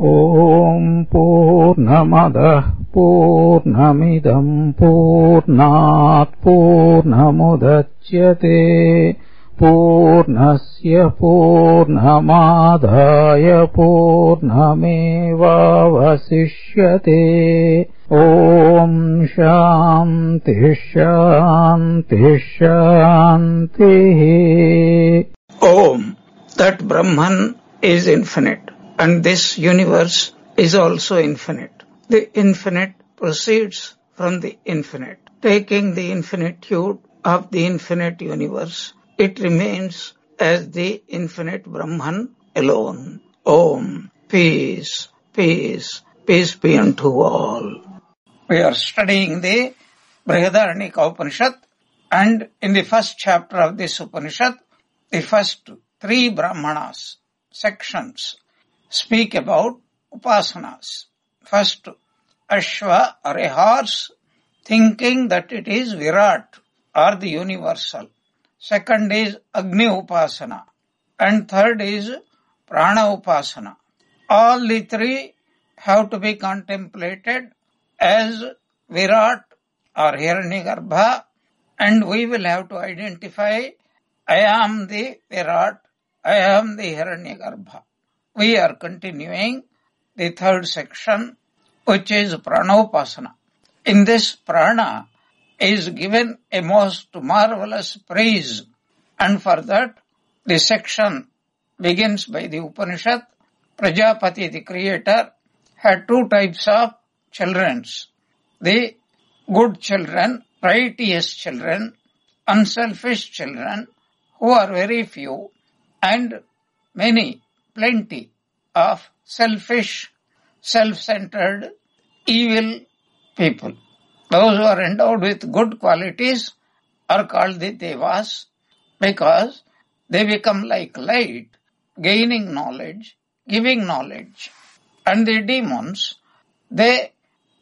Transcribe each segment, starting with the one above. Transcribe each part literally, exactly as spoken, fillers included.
Om Purnamada Purnamidam Purnat Purnamudachyate Purnasya Purnamadaya Purnamevavasishyate. Om Shanti Shanti Shanti. Om, that Brahman is infinite, and this universe is also infinite. The infinite proceeds from the infinite. Taking the infinitude of the infinite universe, it remains as the infinite Brahman alone. Om, peace, peace, peace be unto all. We are studying the Brihadaranyaka Upanishad, and in the first chapter of this Upanishad, the first three Brahmanas, sections, speak about upasanas. First, Ashva or a horse, thinking that it is Virat or the universal. Second is Agni Upasana. And third is Prana Upasana. All the three have to be contemplated as Virat or Hiranyagarbha, and we will have to identify I am the Virat, I am the Hiranyagarbha. We are continuing the third section, which is Pranopasana. In this Prana is given a most marvelous praise, and for that the section begins by the Upanishad. Prajapati, the creator, had two types of children. The good children, righteous children, unselfish children, who are very few, and many, plenty of selfish, self-centered, evil people. Those who are endowed with good qualities are called the Devas, because they become like light, gaining knowledge, giving knowledge. And the demons, they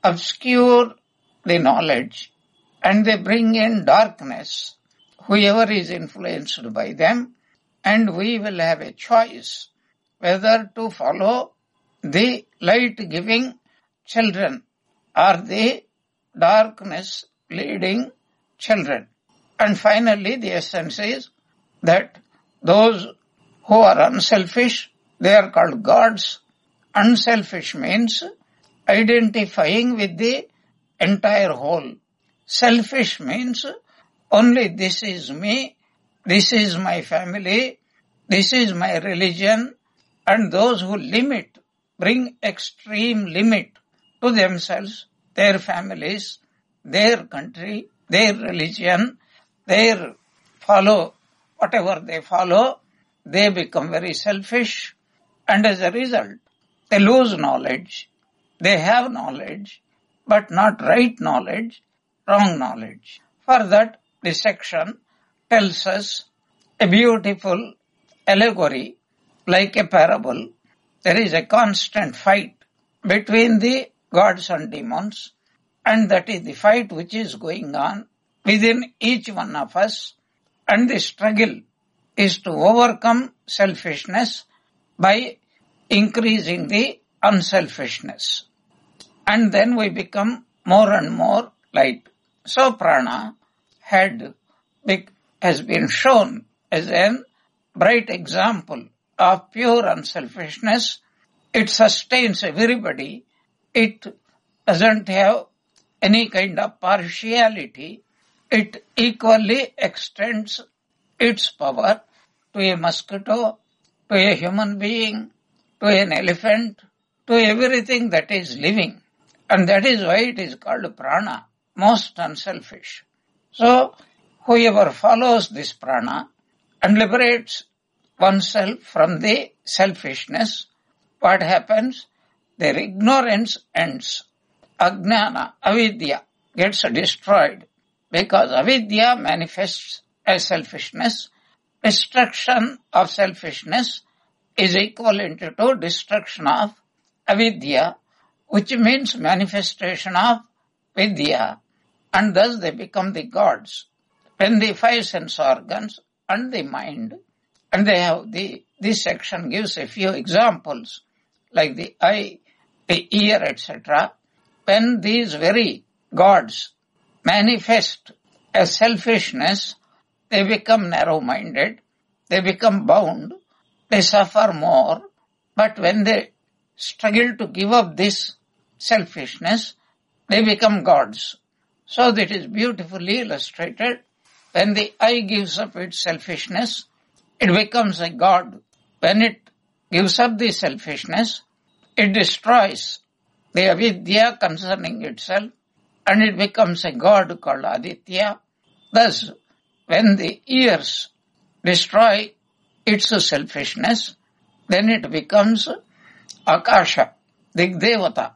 obscure the knowledge and they bring in darkness, whoever is influenced by them, and we will have a choice whether to follow the light-giving children or the darkness-leading children. And finally, the essence is that those who are unselfish, they are called gods. Unselfish means identifying with the entire whole. Selfish means only this is me, this is my family, this is my religion, and those who limit, bring extreme limit to themselves, their families, their country, their religion, their follow, whatever they follow, they become very selfish, and as a result, they lose knowledge. They have knowledge, but not right knowledge, wrong knowledge. For that, this section tells us a beautiful allegory, like a parable. There is a constant fight between the gods and demons, and that is the fight which is going on within each one of us, and the struggle is to overcome selfishness by increasing the unselfishness. And then we become more and more light. So prana had, has been shown as a bright example of pure unselfishness. It sustains everybody. It doesn't have any kind of partiality. It equally extends its power to a mosquito, to a human being, to an elephant, to everything that is living. And that is why it is called prana, most unselfish. So, whoever follows this prana and liberates oneself from the selfishness, what happens? Their ignorance ends. Ajnana, avidya, gets destroyed, because avidya manifests as selfishness. Destruction of selfishness is equivalent to destruction of avidya, which means manifestation of vidya, and thus they become the gods. When the five sense organs and the mind, and they have the, this section gives a few examples like the eye, the ear, et cetera, when these very gods manifest as selfishness, they become narrow-minded, they become bound, they suffer more, but when they struggle to give up this selfishness, they become gods. So that is beautifully illustrated. When the eye gives up its selfishness, it becomes a god. When it gives up the selfishness, it destroys the avidya concerning itself, and it becomes a god called Aditya. Thus, when the ears destroy its selfishness, then it becomes Akasha, the Devata.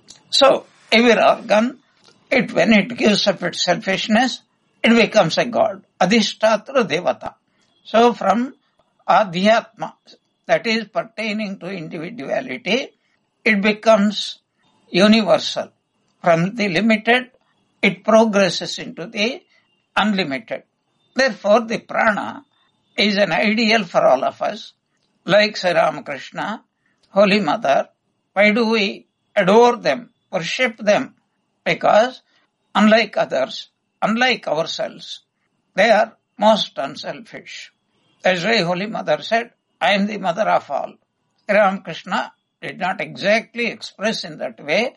So, every organ, it when it gives up its selfishness, it becomes a god, Adhishtatra Devata. So, from Adhyatma, that is pertaining to individuality, it becomes universal. From the limited, it progresses into the unlimited. Therefore, the prana is an ideal for all of us. Like Sri Ramakrishna, Holy Mother, why do we adore them, worship them? Because unlike others, unlike ourselves, they are most unselfish. That's why Holy Mother said, I am the mother of all. Sri Ramakrishna did not exactly express in that way,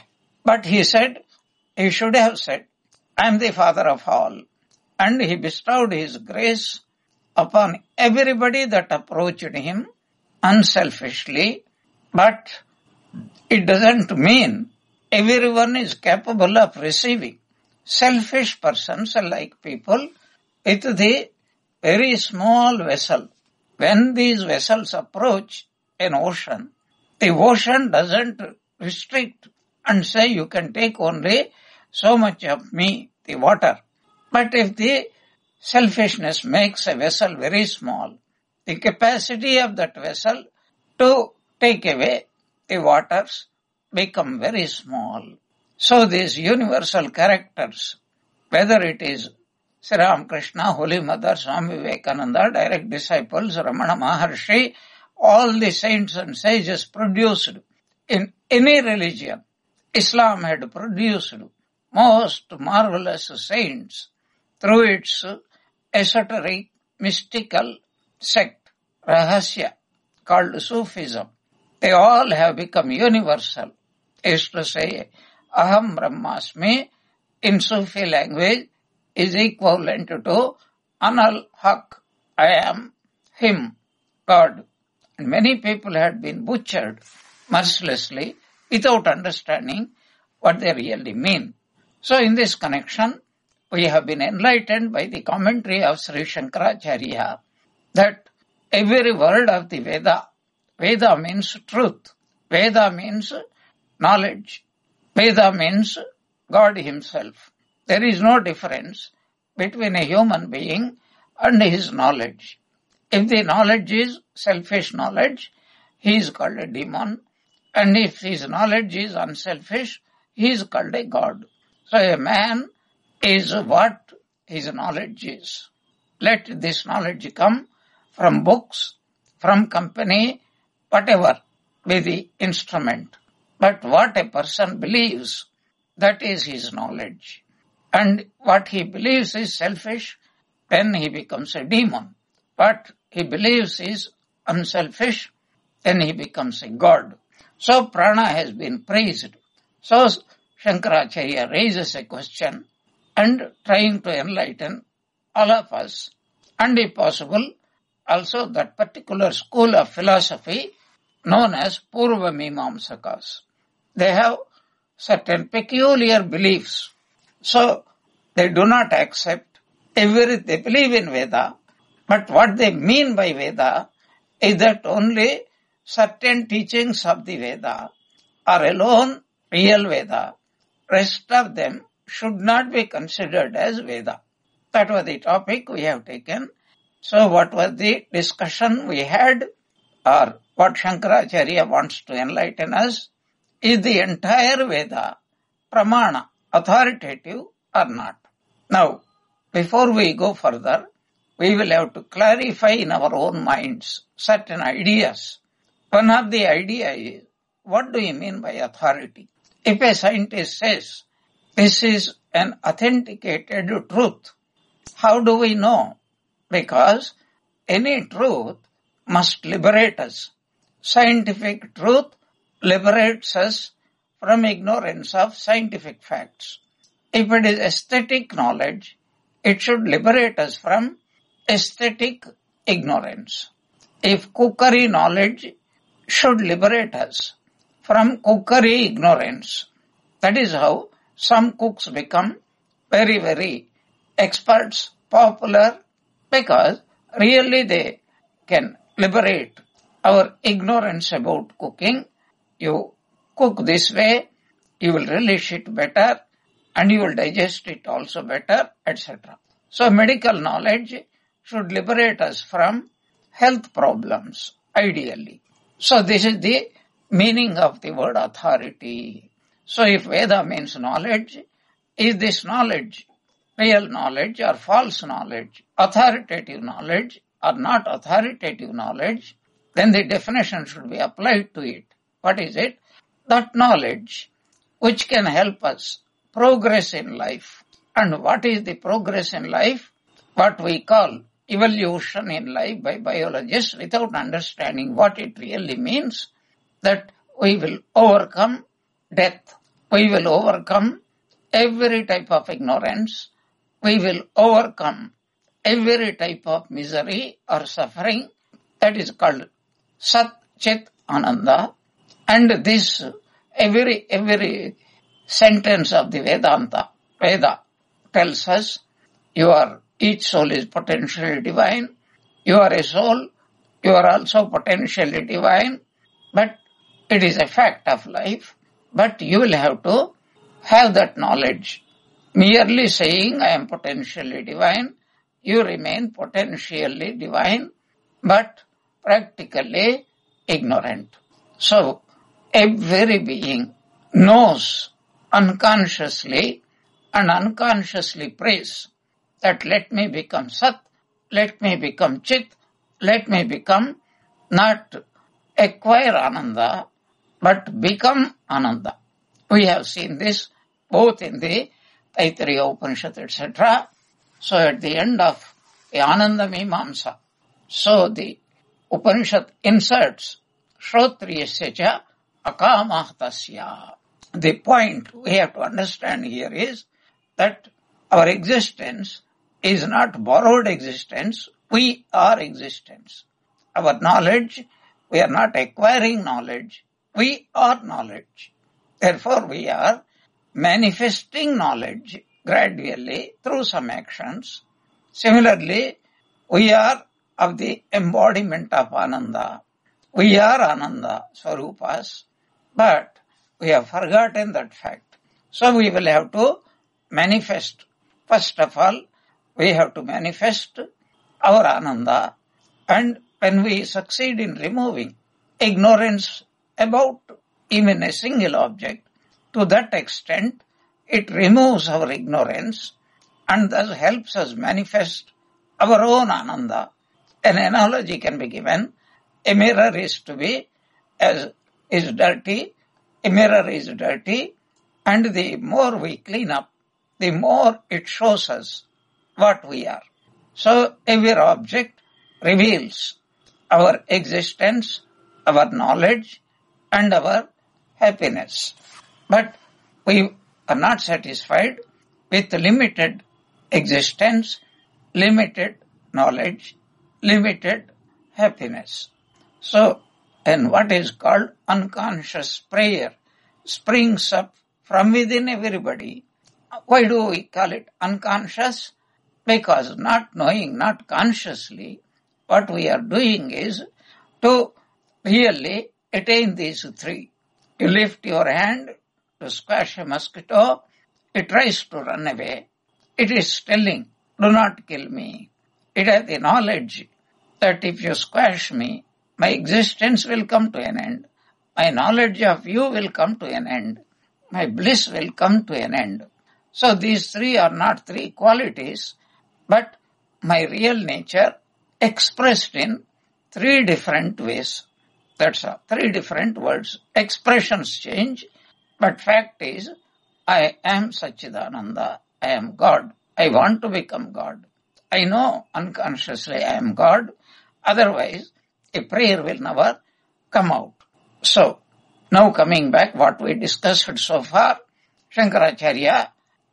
but he said, he should have said, I am the father of all. And he bestowed his grace upon everybody that approached him unselfishly, but it doesn't mean everyone is capable of receiving. Selfish persons are like people with the very small vessel. When these vessels approach an ocean, the ocean doesn't restrict and say you can take only so much of me, the water. But if the selfishness makes a vessel very small, the capacity of that vessel to take away the waters become very small. So these universal characters, whether it is Sri Ramakrishna, Holy Mother, Swami Vivekananda, direct disciples, Ramana Maharshi, all the saints and sages produced in any religion, Islam had produced most marvelous saints through its esoteric, mystical sect, Rahasya, called Sufism. They all have become universal. I used to say, Aham Brahmasmi in Sufi language is equivalent to Anal Haq, I am Him, God. And many people had been butchered mercilessly without understanding what they really mean. So in this connection, we have been enlightened by the commentary of Sri Shankaracharya that every word of the Veda, Veda means truth, Veda means knowledge, Veda means God Himself. There is no difference between a human being and his knowledge. If the knowledge is selfish knowledge, he is called a demon, and if his knowledge is unselfish, he is called a God. So a man is what his knowledge is. Let this knowledge come from books, from company, whatever be the instrument. But what a person believes, that is his knowledge. And what he believes is selfish, then he becomes a demon. What he believes is unselfish, then he becomes a god. So prana has been praised. So Shankaracharya raises a question and trying to enlighten all of us. And if possible, also that particular school of philosophy known as Purva Mimamsakas. They have certain peculiar beliefs. So they do not accept everything. They believe in Veda, but what they mean by Veda is that only certain teachings of the Veda are alone real Veda. Rest of them should not be considered as Veda. That was the topic we have taken. So what was the discussion we had, or what Shankaracharya wants to enlighten us? Is the entire Veda pramana, authoritative or not? Now, before we go further, we will have to clarify in our own minds certain ideas One of the idea is, what do you mean by authority? If a scientist says, this is an authenticated truth, how do we know? Because any truth must liberate us. Scientific truth liberates us from ignorance of scientific facts. If it is aesthetic knowledge, it should liberate us from aesthetic ignorance. If cookery knowledge should liberate us from cookery ignorance. That is how some cooks become very, very experts, popular, because really they can liberate our ignorance about cooking. You cook this way, you will relish it better, and you will digest it also better, et cetera. So medical knowledge should liberate us from health problems, ideally. So this is the meaning of the word authority. So if Veda means knowledge, is this knowledge real knowledge or false knowledge, authoritative knowledge or not authoritative knowledge? Then the definition should be applied to it. What is it? That knowledge which can help us progress in life. And what is the progress in life? What we call evolution in life by biologists, without understanding what it really means, that we will overcome death. We will overcome every type of ignorance. We will overcome every type of misery or suffering. That is called Sat Chit Ananda. And this, every, every sentence of the Vedanta, Veda tells us, you are, each soul is potentially divine. You are a soul. You are also potentially divine. But it is a fact of life. But you will have to have that knowledge. Merely saying I am potentially divine, you remain potentially divine, but practically ignorant. So, every being knows unconsciously and unconsciously prays that let me become Sat, let me become Chit, let me become, not acquire Ananda, but become Ananda. We have seen this both in the Taittiriya Upanishad, et cetera. So at the end of the Ananda Mimamsa, so the Upanishad inserts Shrotriyasya cha akamahtasya. The point we have to understand here is that our existence is not borrowed existence, we are existence. Our knowledge, we are not acquiring knowledge, we are knowledge. Therefore we are manifesting knowledge gradually through some actions. Similarly, we are of the embodiment of Ananda. We are Ananda Swarupas, but we have forgotten that fact. So we will have to manifest. First of all, we have to manifest our Ananda, and when we succeed in removing ignorance about even a single object, to that extent, it removes our ignorance and thus helps us manifest our own Ananda. An analogy can be given. A mirror is to be, as is dirty, a mirror is dirty, and the more we clean up, the more it shows us what we are. So every object reveals our existence, our knowledge, and our happiness. But we are not satisfied with limited existence, limited knowledge, limited happiness. So, and what is called unconscious prayer springs up from within everybody. Why do we call it unconscious? Because not knowing, not consciously, what we are doing is to really attain these three. You lift your hand to squash a mosquito, it tries to run away. It is telling, do not kill me. It has the knowledge that if you squash me, my existence will come to an end. My knowledge of you will come to an end. My bliss will come to an end. So these three are not three qualities, but my real nature expressed in three different ways. That's all. Three different words. Expressions change, but fact is, I am Satchidananda. I am God. I want to become God. I know unconsciously I am God. Otherwise, a prayer will never come out. So, now coming back, what we discussed so far, Shankaracharya,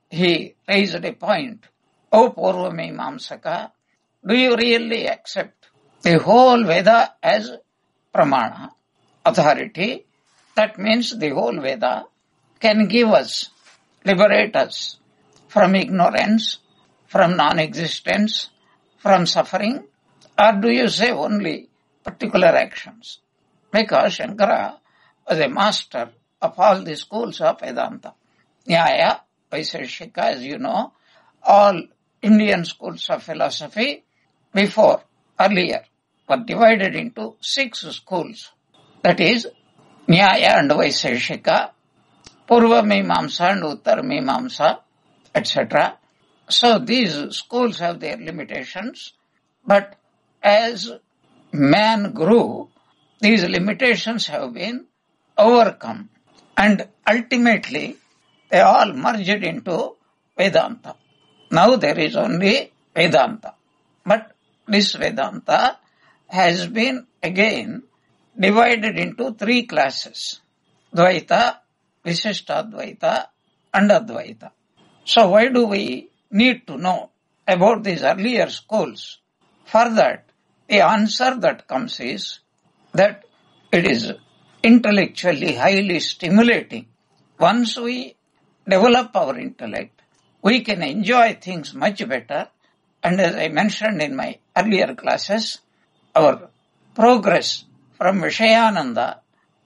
he raised a point. O Purvamimamsaka, do you really accept the whole Veda as pramana, authority? That means the whole Veda can give us, liberate us from ignorance, from non-existence, from suffering, or do you say only particular actions? Because Shankara was a master of all the schools of Vedanta. Nyaya, Vaiseshika, as you know, all Indian schools of philosophy before, earlier, were divided into six schools. That is, Nyaya and Vaiseshika, Purva Mimamsa and Uttar Mimamsa, et cetera. So these schools have their limitations, but as man grew, these limitations have been overcome, and ultimately they all merged into Vedanta. Now there is only Vedanta, but this Vedanta has been again divided into three classes: Dvaita, Visishtadvaita, and Advaita. So why do we need to know about these earlier schools? For that, the answer that comes is that it is intellectually highly stimulating. Once we develop our intellect, we can enjoy things much better. And as I mentioned in my earlier classes, our progress from Vishayananda,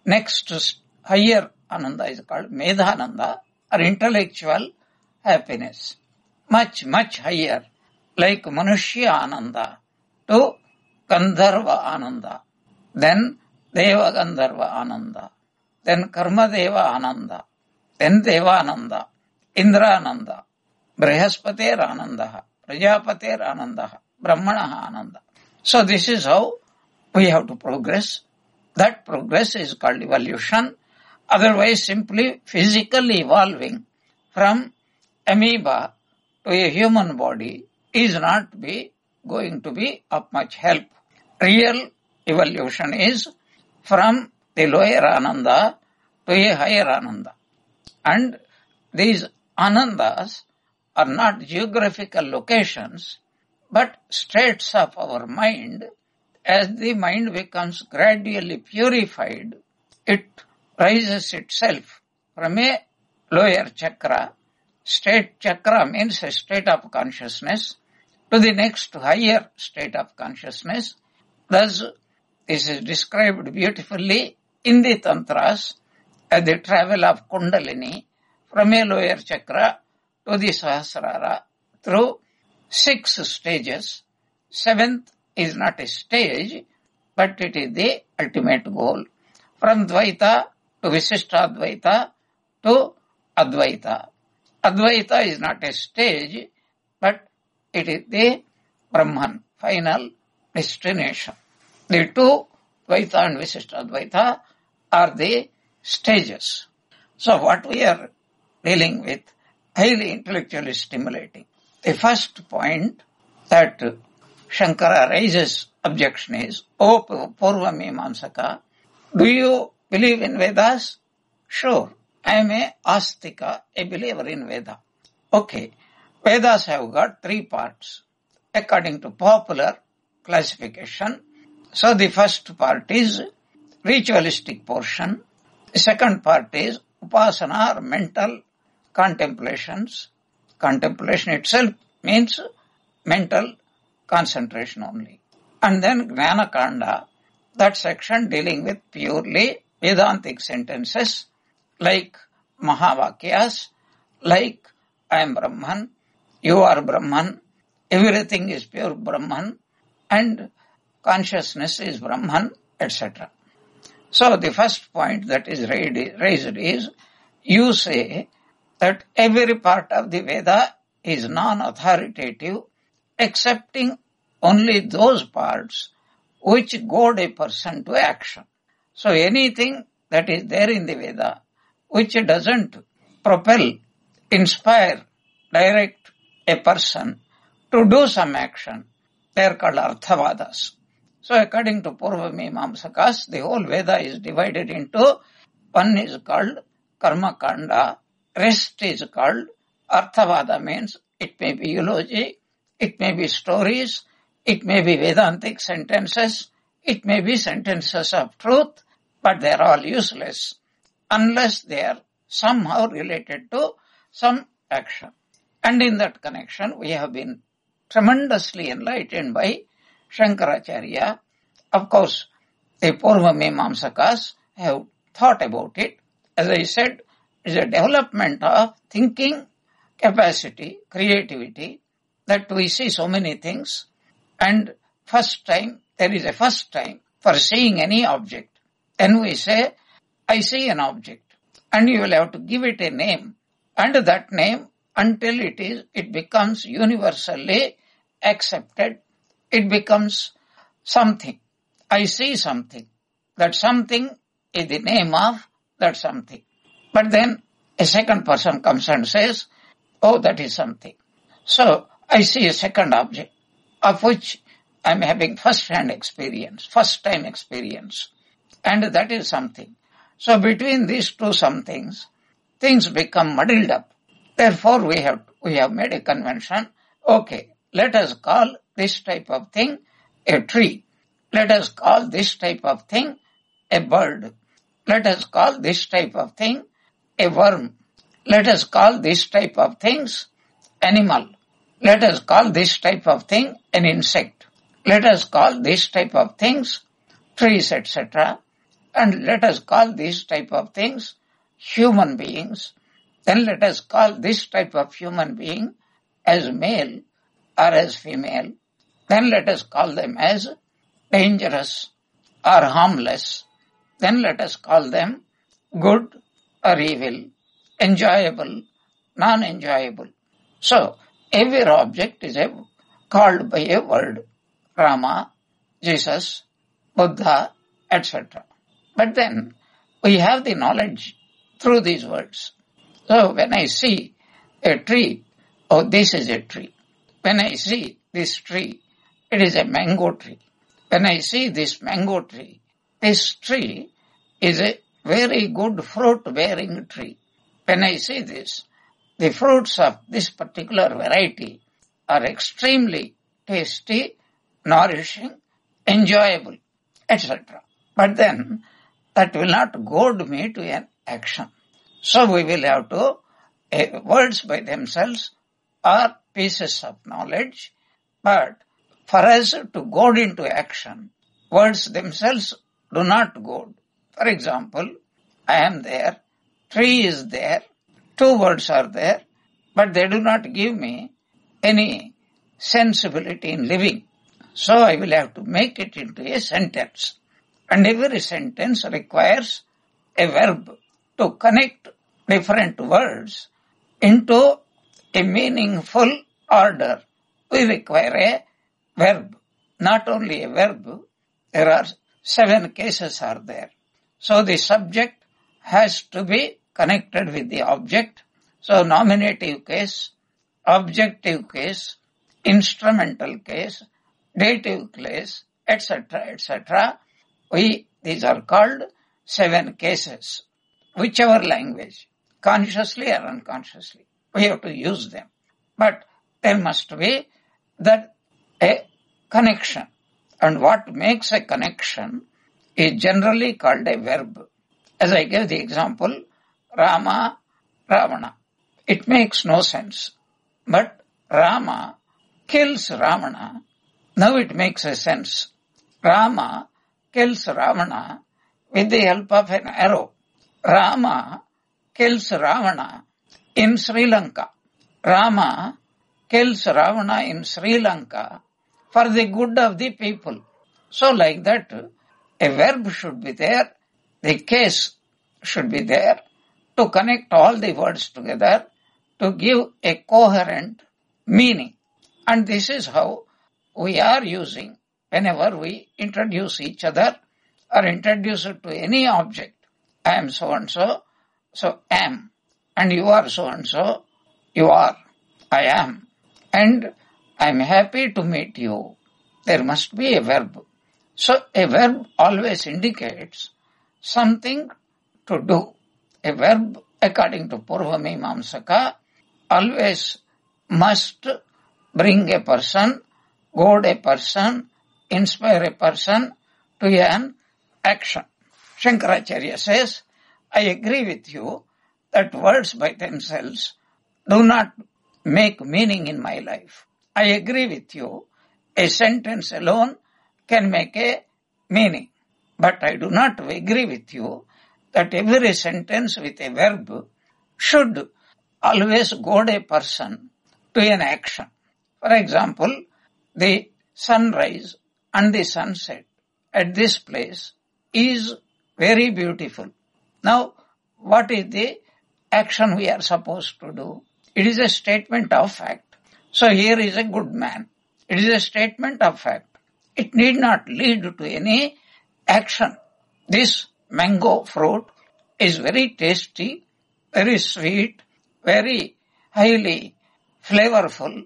next higher Ananda is called Medhananda, or intellectual happiness. Much, much higher, like Manushya Ananda to Gandharva Ananda, then Deva Gandharva Ananda, then Karma Deva Ananda, then Devananda, Indrananda, Brihaspater Ananda, Prajapater Ananda, Brahmana Ananda. So this is how we have to progress. That progress is called evolution. Otherwise, simply physically evolving from amoeba to a human body is not be going to be of much help. Real evolution is from the lower Ananda to a higher Ananda. And these Anandas are not geographical locations, but states of our mind. As the mind becomes gradually purified, it rises itself from a lower chakra. State chakra means a state of consciousness to the next higher state of consciousness. Thus, this is described beautifully in the Tantras as the travel of Kundalini from a lower chakra to the Sahasrara through six stages. Seventh is not a stage, but it is the ultimate goal. From Dvaita to Visishtadvaita to Advaita. Advaita is not a stage, but it is the Brahman, final destination. The two, Dvaita and Visishtadvaita, are the stages. So what we are dealing with, highly intellectually stimulating. The first point that Shankara raises objection is, O Purvamimamsaka, do you believe in Vedas? Sure, I am a Astika, a believer in Veda. Okay, Vedas have got three parts according to popular classification. So the first part is ritualistic portion. The second part is upasana or mental contemplations. Contemplation itself means mental concentration only. And then Jnana Kanda, that section dealing with purely Vedantic sentences like Mahavakyas, like I am Brahman, you are Brahman, everything is pure Brahman, and consciousness is Brahman, et cetera. So the first point that is raised is, you say that every part of the Veda is non-authoritative, excepting only those parts which goad a person to action. So anything that is there in the Veda which doesn't propel, inspire, direct a person to do some action, they are called Arthavadas. So according to Purva Mimamsakas, the whole Veda is divided into, one is called Karma Kanda, rest is called Arthavada, means it may be eulogy, it may be stories, it may be Vedantic sentences, it may be sentences of truth, but they are all useless unless they are somehow related to some action. And in that connection, we have been tremendously enlightened by Shankaracharya. Of course, the Purva Mimamsakas have thought about it. As I said, it is a development of thinking capacity, creativity, that we see so many things. And first time, there is a first time for seeing any object. Then we say, I see an object. And you will have to give it a name. And that name, until it is, it becomes universally accepted, it becomes something. I see something. That something is the name of that something. But then a second person comes and says, oh, that is something. So I see a second object of which I am having first-hand experience, first-time experience. And that is something. So between these two somethings, things become muddled up. Therefore, we have we have made a convention. Okay, let us call this type of thing a tree. Let us call this type of thing a bird. Let us call this type of thing a worm. Let us call this type of things animal. Let us call this type of thing an insect. Let us call this type of things trees, et cetera. And let us call these type of things human beings. Then let us call this type of human being as male or as female. Then let us call them as dangerous or harmless. Then let us call them good or evil, enjoyable, non-enjoyable. So every object is a, called by a word. Rama, Jesus, Buddha, et cetera. But then we have the knowledge through these words. So when I see a tree, oh, this is a tree. When I see this tree, it is a mango tree. When I see this mango tree, this tree is a very good fruit-bearing tree. When I see this, the fruits of this particular variety are extremely tasty, nourishing, enjoyable, et cetera. But then that will not goad me to an action. So we will have to, uh, words by themselves are pieces of knowledge, but for us to goad into action, words themselves do not goad. For example, I am there, tree is there, two words are there, but they do not give me any sensibility in living. So I will have to make it into a sentence. And every sentence requires a verb to connect different words into a meaningful order. We require a verb. Not only a verb, there are seven cases are there. So the subject has to be connected with the object. So nominative case, objective case, instrumental case, dative case, et cetera, et cetera. We, these are called seven cases. Whichever language, consciously or unconsciously, we have to use them. But there must be that a connection. And what makes a connection is generally called a verb. As I gave the example, Rama, Ravana. It makes no sense. But Rama kills Ravana. Now it makes a sense. Rama kills Ravana with the help of an arrow. Rama kills Ravana in Sri Lanka. Rama kills Ravana in Sri Lanka for the good of the people. So like that, a verb should be there, the case should be there to connect all the words together to give a coherent meaning. And this is how we are using whenever we introduce each other or introduce it to any object. I am so and so, so am. And you are so and so, you are. I am. And I am happy to meet you. There must be a verb. So a verb always indicates something to do. A verb, according to Purvamimamsaka, always must bring a person, goad a person, inspire a person to an action. Shankaracharya says, I agree with you that words by themselves do not make meaning in my life. I agree with you, a sentence alone can make a meaning. But I do not agree with you that every sentence with a verb should always goad a person to an action. For example, the sunrise and the sunset at this place is very beautiful. Now, what is the action we are supposed to do? It is a statement of fact. So here is a good man. It is a statement of fact. It need not lead to any action. This mango fruit is very tasty, very sweet, very highly flavorful,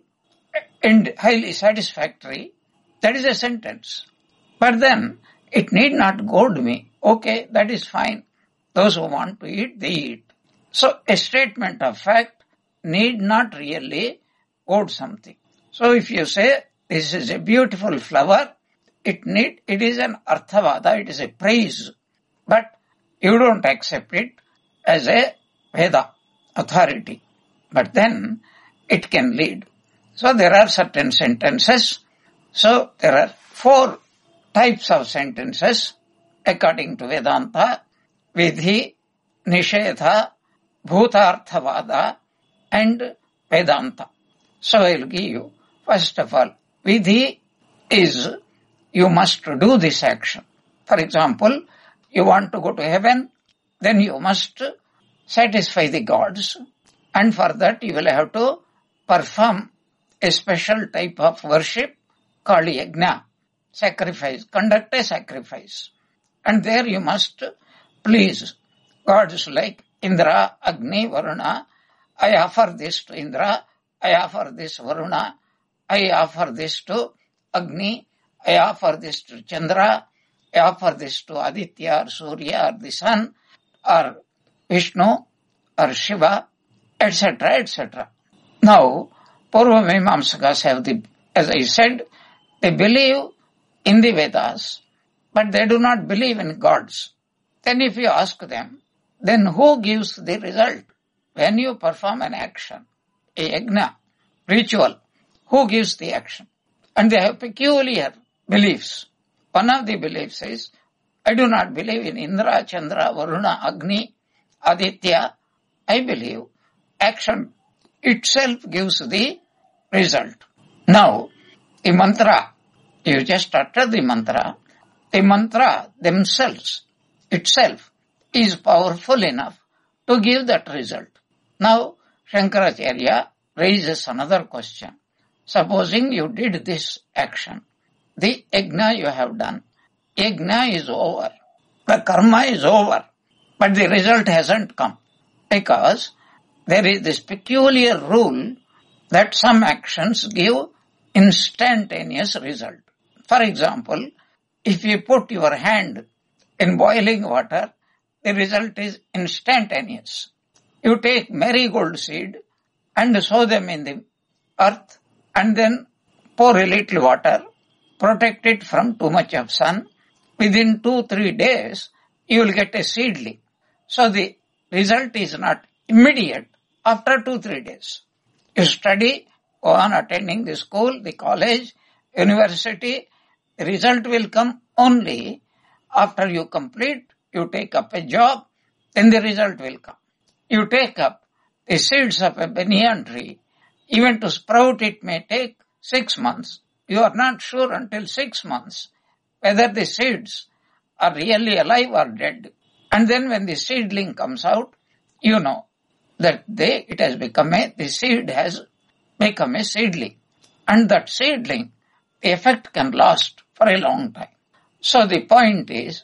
and highly satisfactory. That is a sentence. But then, it need not goad me. Okay, that is fine. Those who want to eat, they eat. So, a statement of fact need not really goad something. So, if you say, this is a beautiful flower, it need, it is an arthavada, it is a praise. But you don't accept it as a Veda authority. But then, it can lead. So, there are certain sentences. So, there are four types of sentences according to Vedanta: Vidhi, Nishedha, Bhutarthavada, and Vedanta. So, I will give you, first of all, Vidhi is you must do this action. For example, you want to go to heaven, then you must satisfy the gods, and for that you will have to perform a special type of worship called yajna, sacrifice, conduct a sacrifice. And there you must please gods like Indra, Agni, Varuna. I offer this to Indra, I offer this Varuna, I offer this to Agni, I offer this to Chandra, I offer this to Aditya or Surya or the sun or Vishnu or Shiva, et cetera, et cetera. Now, Purvamimamsakas have the, as I said, they believe in the Vedas, but they do not believe in gods. Then if you ask them, then who gives the result? When you perform an action, a yajna, ritual, who gives the action? And they have peculiar beliefs. One of the beliefs is, I do not believe in Indra, Chandra, Varuna, Agni, Aditya. I believe action itself gives the result. Now, the mantra, you just utter the mantra, the mantra themselves, itself, is powerful enough to give that result. Now, Shankaracharya raises another question. Supposing you did this action, the yajna you have done, yajna is over, the karma is over, but the result hasn't come, because there is this peculiar rule that some actions give instantaneous result. For example, if you put your hand in boiling water, the result is instantaneous. You take marigold seed and sow them in the earth and then pour a little water, protect it from too much of sun. Within two, three days, you will get a seedling. So the result is not immediate after two, three days. You study, go on attending the school, the college, university. The result will come only after you complete, you take up a job, then the result will come. You take up the seeds of a banyan tree. Even to sprout it may take six months. You are not sure until six months whether the seeds are really alive or dead. And then when the seedling comes out, you know that they, it has become a, the seed has become a seedling. And that seedling, the effect can last for a long time. So the point is,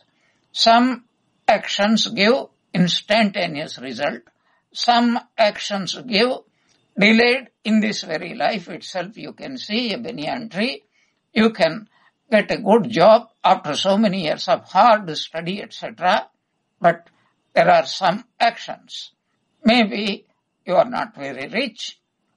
Some actions give instantaneous result. Some actions give delayed in this very life itself. You can see a banyan tree. You can get a good job after so many years of hard study, et cetera. But there are some actions. Maybe you are not very rich.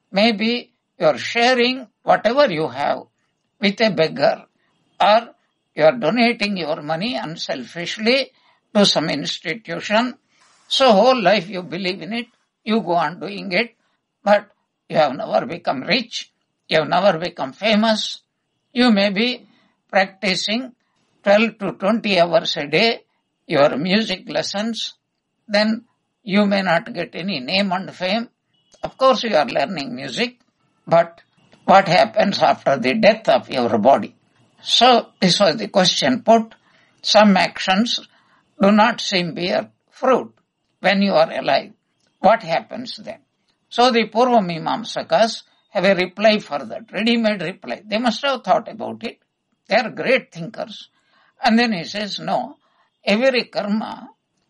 Maybe you are sharing whatever you have with a beggar, or you are donating your money unselfishly to some institution. So whole life you believe in it, you go on doing it, but you have never become rich, you have never become famous. You may be practicing twelve to twenty hours a day, your music lessons, then you may not get any name and fame. Of course you are learning music, but what happens after the death of your body? So this was the question put. Some actions do not seem bear fruit when you are alive. What happens then? So the Purvamimamsakas have a reply for that, ready-made reply. They must have thought about it. They are great thinkers. And then he says, no, every karma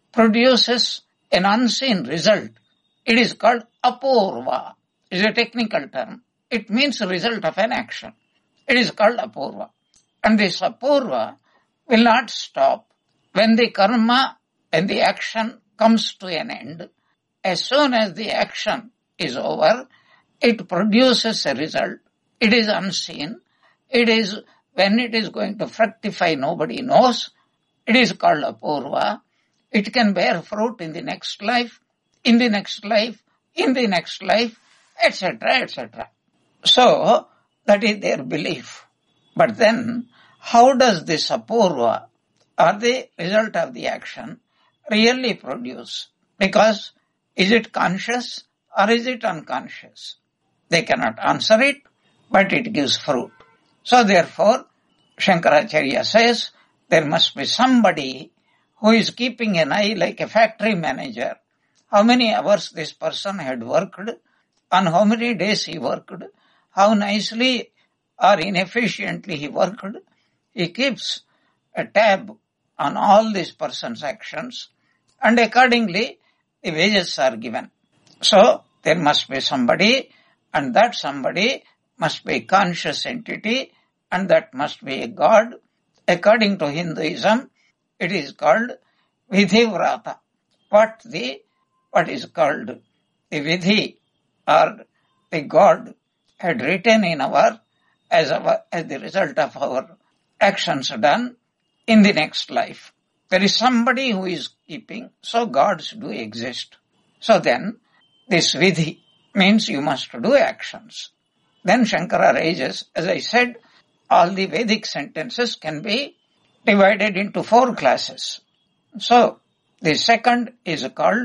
produces an unseen result. It is called apurva. It is a technical term. It means result of an action. It is called apurva. And this apurva will not stop when the karma and the action comes to an end. As soon as the action is over, it produces a result. It is unseen. It is, when it is going to fructify, nobody knows. It is called apurva. It can bear fruit in the next life, in the next life, in the next life, et cetera, et cetera. So, that is their belief. But then, how does this apurva, or the result of the action, really produce? Because, is it conscious or is it unconscious? They cannot answer it, but it gives fruit. So therefore, Shankaracharya says, there must be somebody who is keeping an eye like a factory manager. How many hours this person had worked, on how many days he worked, how nicely or inefficiently he worked. He keeps a tab on all this person's actions, and accordingly the wages are given. So there must be somebody, and that somebody must be a conscious entity, and that must be a God. According to Hinduism, it is called Vidhivrata. What the, what is called the Vidhi, or the God, had written in our, as our, as the result of our actions done in the next life. There is somebody who is keeping, so gods do exist. So then, this Vidhi means you must do actions. Then Shankara raises, as I said, all the Vedic sentences can be divided into four classes. So, the second is called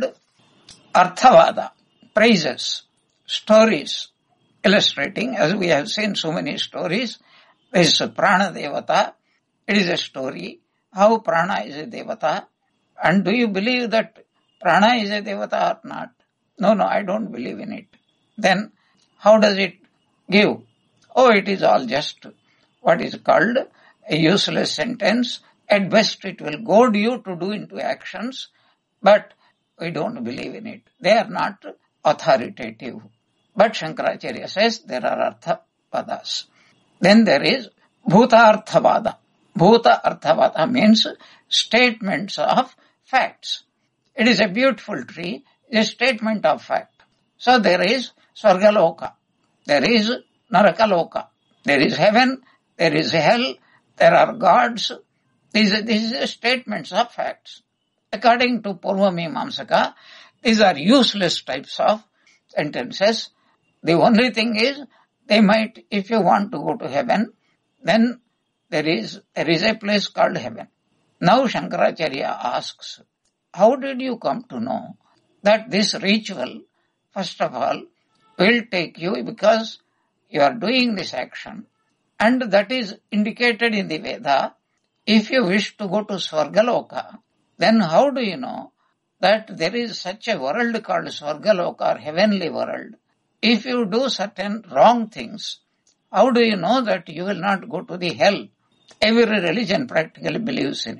Arthavada, praises, stories, illustrating, as we have seen so many stories. There is Prana Devata, it is a story, how Prana is a Devata, and do you believe that Prana is a Devata or not? No, no, I don't believe in it. Then, how does it give? Oh, it is all just what is called a useless sentence. At best, it will goad you to do into actions, but we don't believe in it. They are not authoritative. But Shankaracharya says there are artha-vadas. Then there is bhuta-arthavada. Bhuta-arthavada means statements of facts. It is a beautiful tree, a statement of fact. So there is Swargaloka, there is Narakaloka, there is heaven, there is hell, there are gods. These, these are statements of facts. According to Purvamimamsaka, these are useless types of sentences. The only thing is, they might, if you want to go to heaven, then there is, there is a place called heaven. Now Shankaracharya asks, how did you come to know that this ritual, first of all, will take you, because you are doing this action, and that is indicated in the Veda. If you wish to go to Swargaloka, then how do you know that there is such a world called Swargaloka, or heavenly world? If you do certain wrong things, how do you know that you will not go to the hell? Every religion practically believes in it.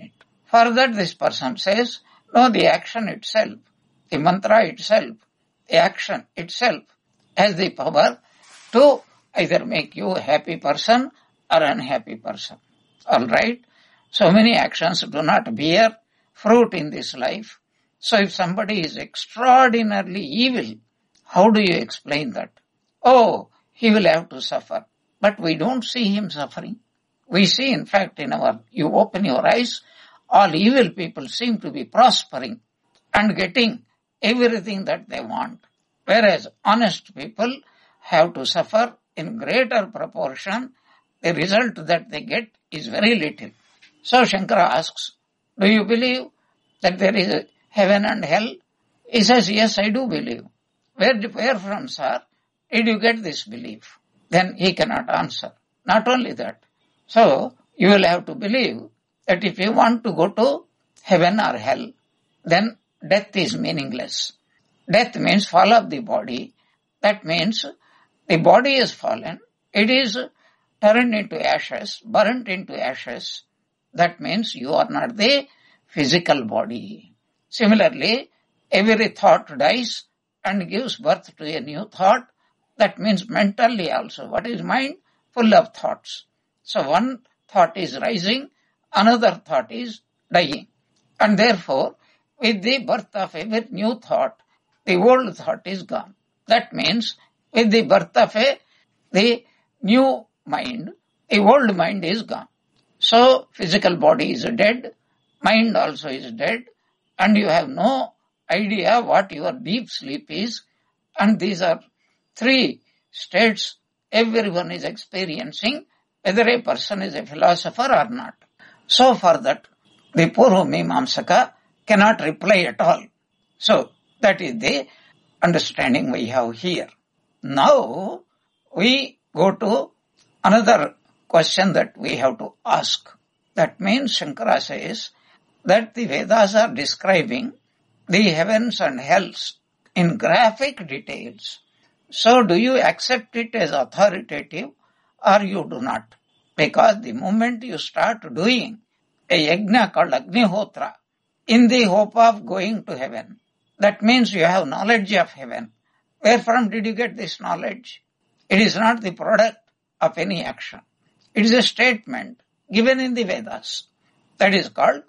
Further, this person says, no, the action itself, the mantra itself, the action itself has the power to either make you a happy person or unhappy person. Alright? So many actions do not bear fruit in this life. So if somebody is extraordinarily evil, how do you explain that? Oh, he will have to suffer. But we don't see him suffering. We see, in fact, in our, you open your eyes, all evil people seem to be prospering and getting everything that they want. Whereas honest people have to suffer in greater proportion. The result that they get is very little. So Shankara asks, do you believe that there is a heaven and hell? He says, yes, I do believe. Where, where from, sir, did you get this belief? Then he cannot answer. Not only that. So you will have to believe that if you want to go to heaven or hell, then death is meaningless. Death means fall of the body. That means the body is fallen. It is turned into ashes, burnt into ashes. That means you are not the physical body. Similarly, every thought dies and gives birth to a new thought. That means mentally also. What is mind? Full of thoughts. So one thought is rising, another thought is dying. And therefore, with the birth of every new thought, the old thought is gone. That means with the birth of a, the new mind, the old mind is gone. So physical body is dead, mind also is dead, and you have no idea what your deep sleep is. And these are three states everyone is experiencing, whether a person is a philosopher or not. So for that, the Purva Mimamsaka cannot reply at all. So that is the understanding we have here. Now we go to another question that we have to ask. That means Shankara says that the Vedas are describing the heavens and hells in graphic details. So do you accept it as authoritative or you do not? Because the moment you start doing a yajna called Agnihotra in the hope of going to heaven, that means you have knowledge of heaven. Where from did you get this knowledge? It is not the product of any action. It is a statement given in the Vedas. That is called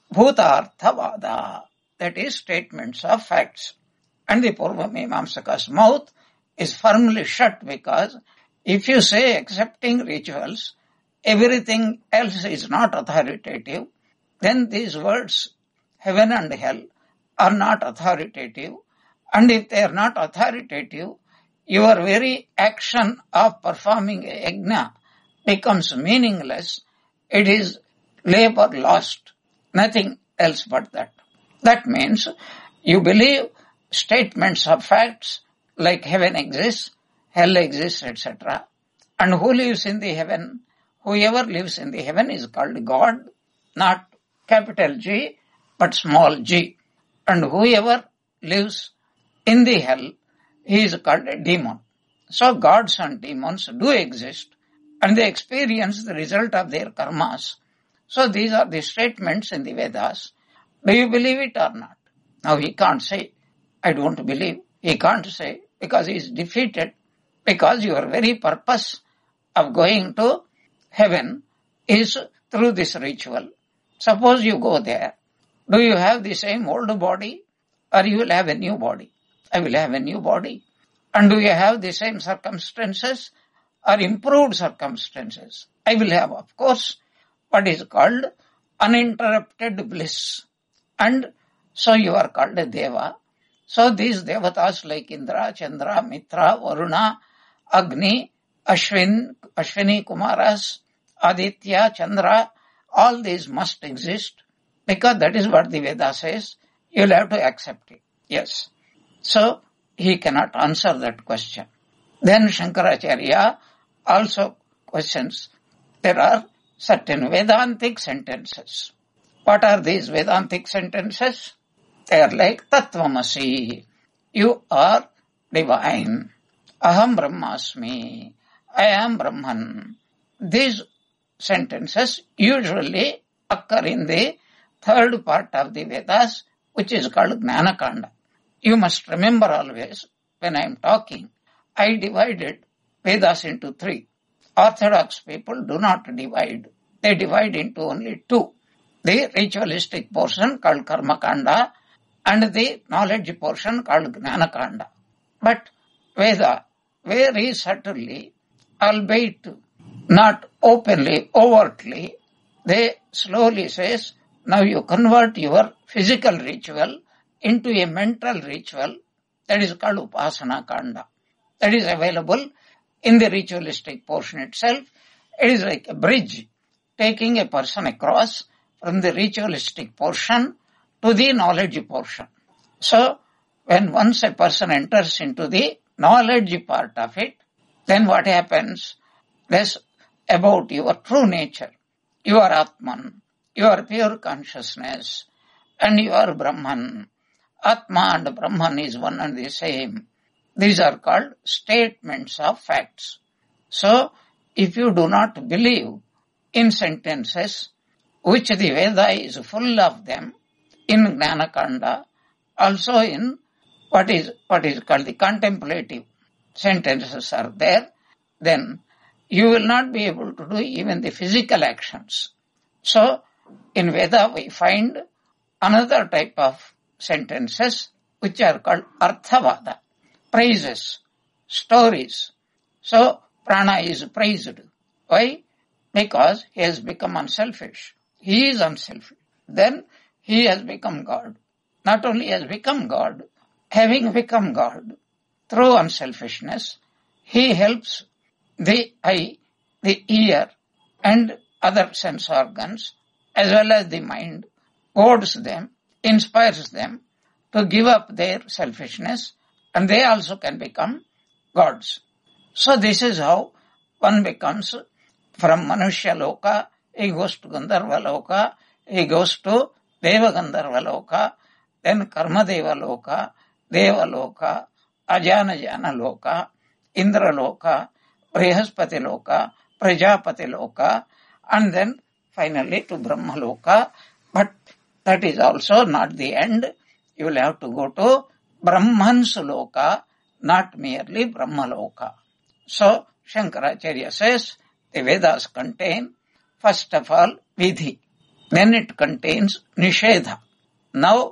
Bhutarthavada. That is statements of facts. And the Purva Mimamsaka's mouth is firmly shut because if you say accepting rituals, everything else is not authoritative, then these words, heaven and hell, are not authoritative. And if they are not authoritative, your very action of performing a yajna becomes meaningless. It is labor lost, nothing else but that. That means you believe statements of facts like heaven exists, hell exists, et cetera. And who lives in the heaven? Whoever lives in the heaven is called God, not capital G, but small g. And whoever lives in the hell, he is called a demon. So gods and demons do exist and they experience the result of their karmas. So these are the statements in the Vedas. Do you believe it or not? Now he can't say, I don't believe. He can't say because he is defeated, because your very purpose of going to heaven is through this ritual. Suppose you go there. Do you have the same old body or you will have a new body? I will have a new body. And do you have the same circumstances or improved circumstances? I will have, of course, what is called uninterrupted bliss. And so you are called a Deva. So these devatas like Indra, Chandra, Mitra, Varuna, Agni, Ashwin, Ashwini Kumaras, Aditya, Chandra, all these must exist because that is what the Veda says. You will have to accept it. Yes. So he cannot answer that question. Then Shankaracharya also questions. There are certain Vedantic sentences. What are these Vedantic sentences? They are like Tattvamasi. You are divine. Aham Brahmasmi. I am Brahman. These sentences usually occur in the third part of the Vedas, which is called Jnanakanda. You must remember always, when I am talking, I divided Vedas into three. Orthodox people do not divide. They divide into only two. The ritualistic portion called Karmakanda and the knowledge portion called Jnanakanda. But Veda, very subtly, albeit not openly, overtly, they slowly says, now you convert your physical ritual into a mental ritual, that is called Upasana Kanda. That is available in the ritualistic portion itself. It is like a bridge taking a person across from the ritualistic portion to the knowledge portion. So, when once a person enters into the knowledge part of it, then what happens? This about your true nature, your Atman, your pure consciousness, and your Brahman. Atma and Brahman is one and the same. These are called statements of facts. So, if you do not believe in sentences, which the Veda is full of them, in Jnanakanda, also in what is, what is called the contemplative sentences are there, then you will not be able to do even the physical actions. So, in Veda we find another type of sentences which are called Arthavada, praises, stories. So, Prana is praised. Why? Because he has become unselfish. He is unselfish. Then he has become God. Not only has become God, having become God through unselfishness, he helps the eye, the ear, and other sense organs, as well as the mind, goads them, inspires them to give up their selfishness, and they also can become gods. So this is how one becomes from Manushya Loka, he goes to Gandharva Loka, he goes to Deva Gandharva Loka, then Karma Deva Loka, Deva Loka, Ajana Jana Loka, Indra Loka, Brihaspati Loka, Prajapati Loka, and then finally to Brahma Loka. But that is also not the end. You will have to go to Brahman's Loka, not merely Brahma Loka. So, Shankaracharya says, the Vedas contain, first of all, Vidhi. Then it contains Nishedha. Now,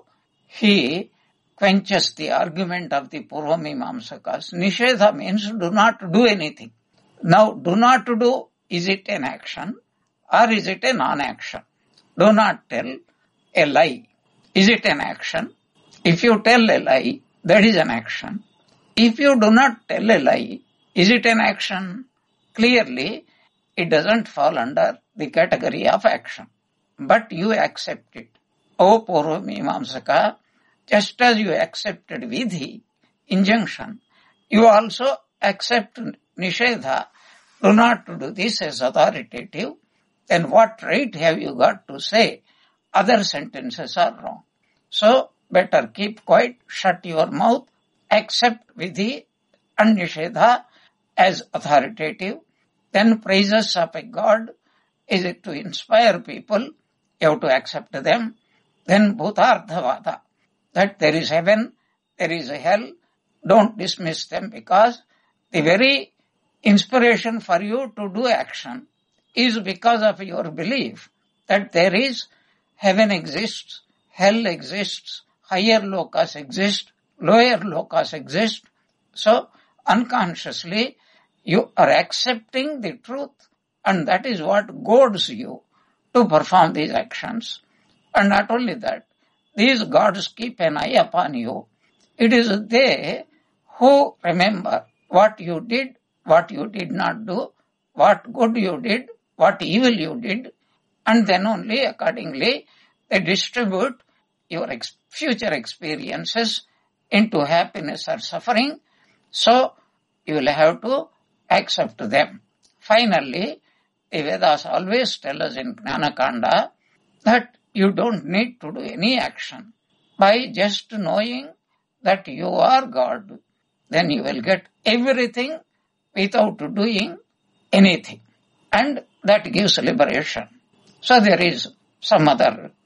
he quenches the argument of the Purvamimamsakas. Nishedha means do not do anything. Now, do not do, is it an action or is it a non-action? Do not tell a lie. Is it an action? If you tell a lie, that is an action. If you do not tell a lie, is it an action? Clearly, it doesn't fall under the category of action. But you accept it. O Purvamimamsaka, just as you accepted Vidhi, injunction, you also accept Nishedha, do not do this as authoritative, then what right have you got to say other sentences are wrong? So, better keep quiet, shut your mouth, accept Vidhi and Nishedha as authoritative. Then praises of a God, is it to inspire people? You have to accept them. Then Bhutarthavada, that there is heaven, there is a hell, don't dismiss them because the very inspiration for you to do action is because of your belief that there is heaven exists, hell exists, higher lokas exist, lower lokas exist. So, unconsciously, you are accepting the truth, and that is what goads you to perform these actions. And not only that, these gods keep an eye upon you. It is they who remember what you did, what you did not do, what good you did, what evil you did, and then only accordingly they distribute your ex- future experiences into happiness or suffering. So, you will have to accept them. Finally, the Vedas always tell us in Jnanakanda that you don't need to do any action. By just knowing that you are God, then you will get everything without doing anything. And that gives liberation. So there is some other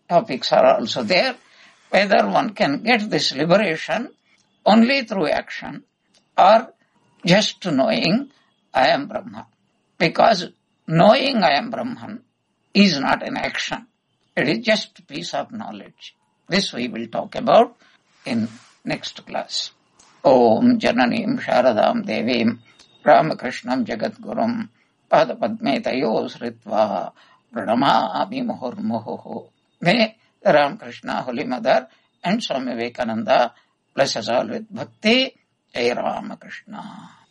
topics are also there. Whether one can get this liberation only through action or just knowing I am Brahma. Because knowing I am Brahman is not an action. It is just a piece of knowledge. This we will talk about in next class. Om Jananim Sharadam Devim Ramakrishnam Jagadgurum Padapadme Tayo Sritva Pranamami Muhurmuhu. May the Ramakrishna Holy Mother and Swami Vivekananda bless us all with bhakti. Jai Ramakrishna.